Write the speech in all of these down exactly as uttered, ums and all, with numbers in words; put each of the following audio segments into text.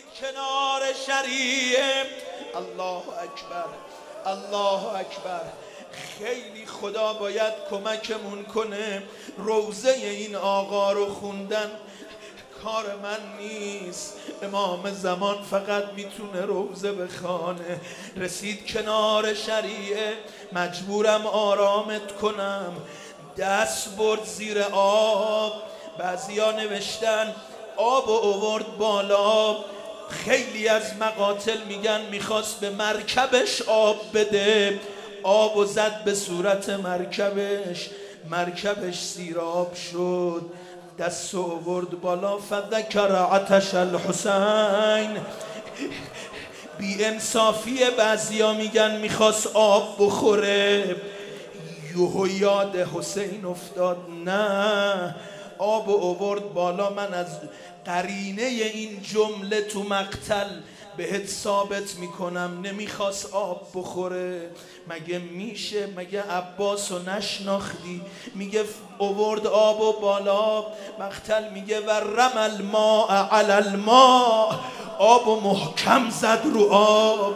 کنار شریعه. الله اکبر، الله اکبر. خیلی خدا باید کمکمون کنه. روزه این آقا رو خوندن کار من نیست. امام زمان فقط میتونه روزه بخوانه. رسید کنار شریعه، مجبورم آرامت کنم. دست برد زیر آب، بعضیا نوشتن آب و آورد بالا. خیلی از مقاتل میگن میخواست به مرکبش آب بده، آب و زد به صورت مرکبش، مرکبش سیراب شد. دست آورد بالا، فذکر عطش الحسین. بی انصافی بعضیا میگن میخواست آب بخوره، یهو یاد حسین افتاد. نه، آب آورد بالا. من از قرینه این جمله تو مقتل بهت ثابت میکنم نمیخواست آب بخوره. مگه میشه؟ مگه عباس رو نشناختی؟ میگه آورد آب و بالا. مقتل میگه و رمل الماء علی الماء، آب و محکم زد رو آب.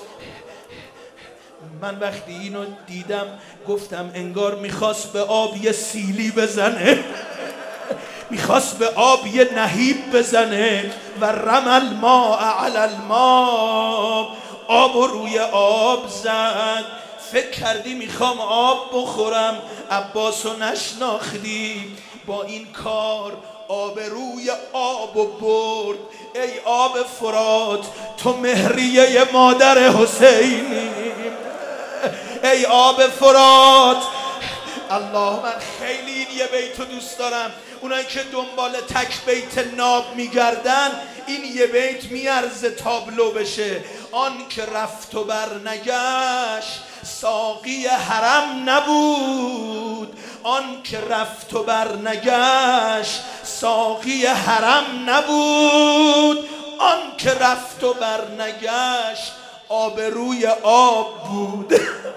من وقتی اینو دیدم گفتم انگار میخواست به آب یه سیلی بزنه، میخواست به آب یه نهیب بزنه. و رمل الماء علی الماء، آب و روی آب زد. فکر کردی میخوام آب بخورم، عباس رو نشناختی. با این کار آب روی آب و برد. ای آب فرات، تو مهریه مادر حسینی. ای آب فرات. الله، من خیلی این یه بیتو دوست دارم. اونایی که دنبال تک بیت ناب میگردن، این یه بیت میارزه تابلو بشه. آن که رفت و برنگشت ساقی حرم نبود. آن که رفت و برنگشت ساقی حرم نبود. آن که رفت و برنگشت آب روی آب بود.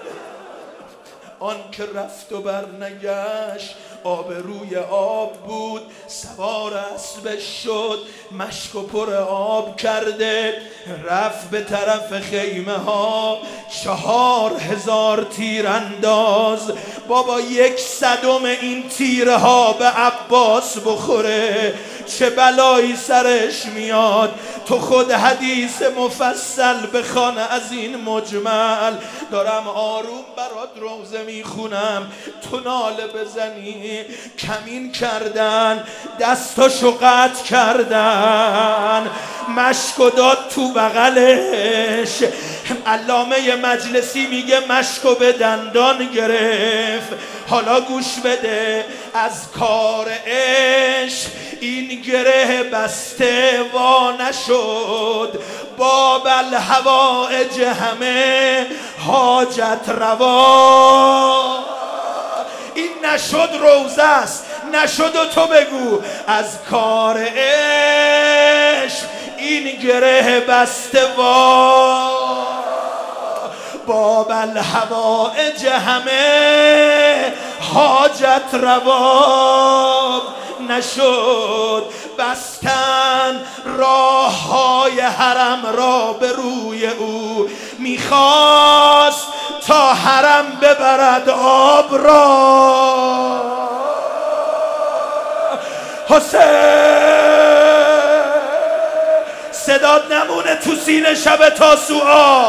آن که رفت و برنگشت آب روی آب بود. سوار اسبش شد، مشک و پر آب کرده، رفت به طرف خیمه ها. چهار هزار تیر انداز. بابا یک صدم این تیرها به عباس بخوره چه بلایی سرش میاد. تو خود حدیث مفصل بخوان از این مجمل. دارم آروم برات روزه میخونم، تو ناله بزنی. کمین کردن، دستاشو قطع کردن، مشکو داد تو بغلش. علامه مجلسی میگه مشکو به دندان گرفت. حالا گوش بده، از کار عشق این گره بسته وا نشد. باب الحوائج همه حاجت روا. این نشد روزه است، نشد و تو بگو. از کار عشق این گره بسته وا. باب الحوائج همه حاجت روا نشد. بستن راه های حرم را به روی او. میخواست تا حرم ببرد آب را. حسین صداد نمونه تو سینه شب تاسوعا.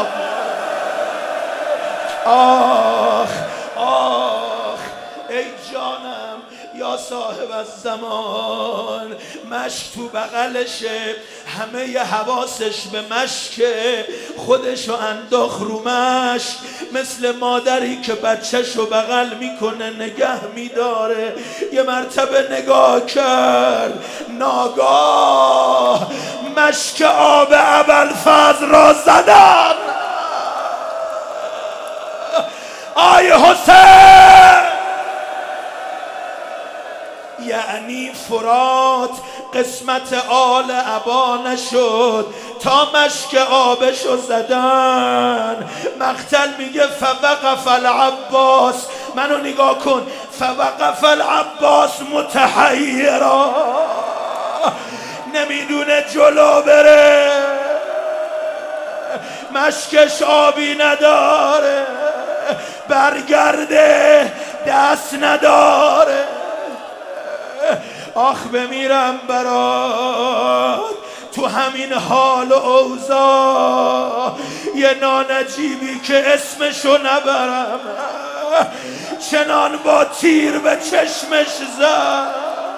آخ آخ ای جانم یا صاحب الزمان. مشک تو بغلشه، همه ی حواسش به مشکه. خودشو انداخت رو مشک، مثل مادری که بچهشو بغل میکنه نگه میداره. یه مرتبه نگاه کرد، ناگاه مشک آب ابوالفضل را زدن. آی حسین، یعنی فرات قسمت آل عبا نشد تا مشک آبشو زدن. مقتل میگه فوقف العباس، منو نگاه کن، فوقف العباس متحیرا، نمیدونه جلو بره. مشکش آبی نداره، برگرده دست نداره. آخ بمیرم برات تو همین حال و اوضاع، یه نانجیبی که اسمشو نبرم چنان با تیر به چشمش زد.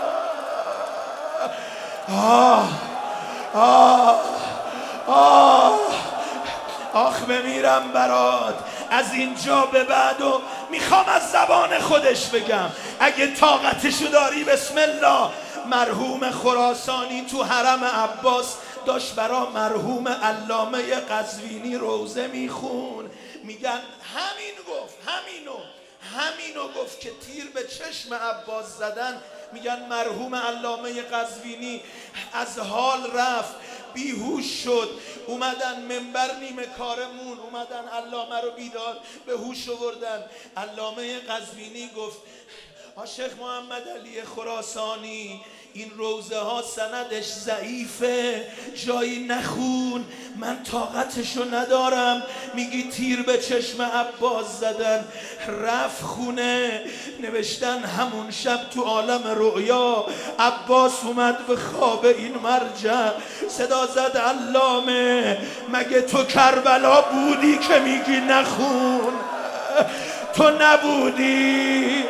آه آه آه آخ بمیرم برات. از اینجا به بعد و میخوام از زبان خودش بگم، اگه طاقتشو داری بسم الله. مرحوم خراسانی تو حرم عباس داشت برا مرحوم علامه قزوینی روزه میخون، میگن همین گفت، همینو همینو گفت که تیر به چشم عباس زدن. میگن مرحوم علامه قزوینی از حال رفت، بیهوش شد، اومدن منبر نیمه کارمون، اومدن علامه رو بیدار به هوش آوردن. علامه قزوینی گفت شیخ محمد علی خراسانی این روزه ها سندش ضعیفه، جایی نخون، من طاقتشو ندارم. میگی تیر به چشم عباس زدن. رفت خونه، نوشتن همون شب تو عالم رؤیا عباس اومد به خواب این مرجع، صدا زد علامه مگه تو کربلا بودی که میگی نخون؟ تو نبودی،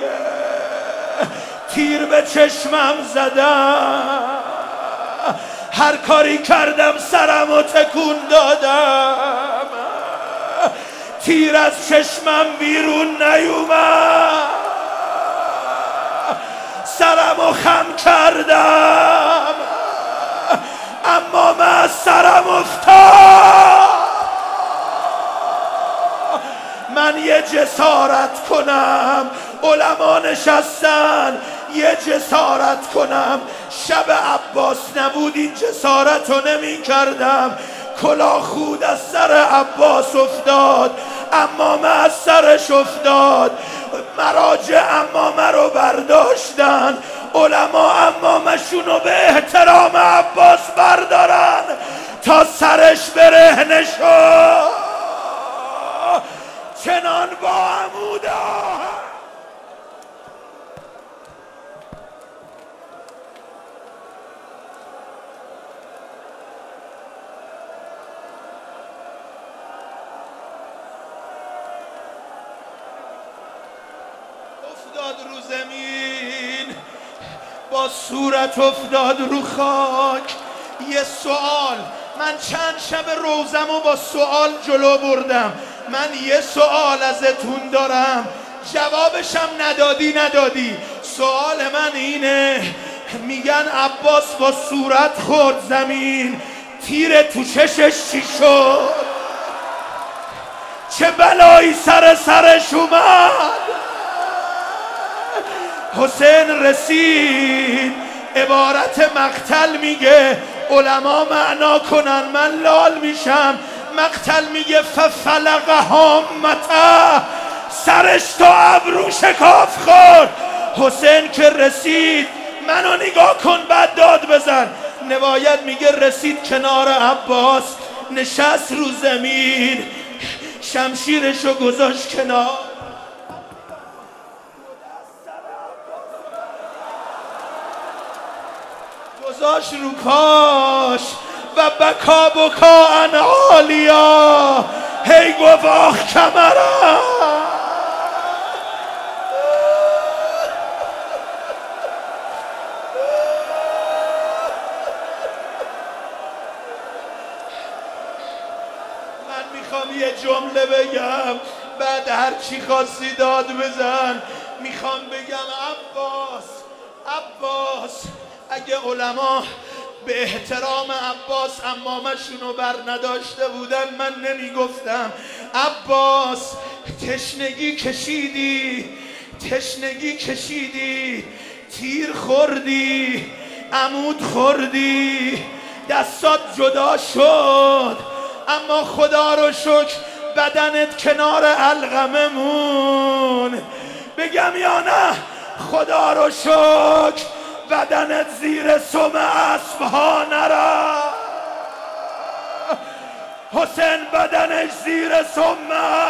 تیر به چشمم زدم، هر کاری کردم سرم و تکون دادم، تیر از چشمم بیرون نیومد، سرم و خم کردم اما من از سرم افتاد. من یه جسارت کنم، علما نشستن، یه جسارت کنم. شب عباس نبود این جسارت رو نمی کردم. کلاه خود از سر عباس افتاد، امامه از سرش افتاد، مراجع امامه رو برداشتن، علما امامشون رو به احترام عباس بردارن تا سرش برهنه شد. چنان با عمود آهن افتاد رو زمین، با صورت افتاد رو خاک. یه سوال، من چند شب روزمو با سوال جلو بردم، من یه سوال ازتون دارم، جوابشم ندادی ندادی. سوال من اینه، میگن عباس با صورت خورد زمین، تیر تو چشش چی شد؟ چه بلایی سر سرش اومد؟ حسین رسید، عبارت مقتل میگه، علما معنا کنن من لال میشم. مقتل میگه ففلق هامته، سرش تو ابرو شکاف خورد. حسین که رسید، منو نگاه کن بعد داد بزن. نباید میگه رسید کنار عباس، نشست رو زمین، شمشیرشو گذاشت کنار، گذاشت رو پاش و بکا بکا ان عالیا، هی گفت آخ کمرم. من میخوام یه جمله بگم، بعد هر چی خواستی داد بزن. میخوام بگم عباس، عباس اگه علما به احترام عباس امامشونو بر نداشته بودن من نمیگفتم. عباس تشنگی کشیدی، تشنگی کشیدی، تیر خوردی، عمود خوردی، دستات جدا شد، اما خدا رو شکر بدنت کنار علقمه مون. بگم یا نه؟ خدا رو شکر بدنت زیر سم اسب ها نرفت. حسین بدنش زیر سمه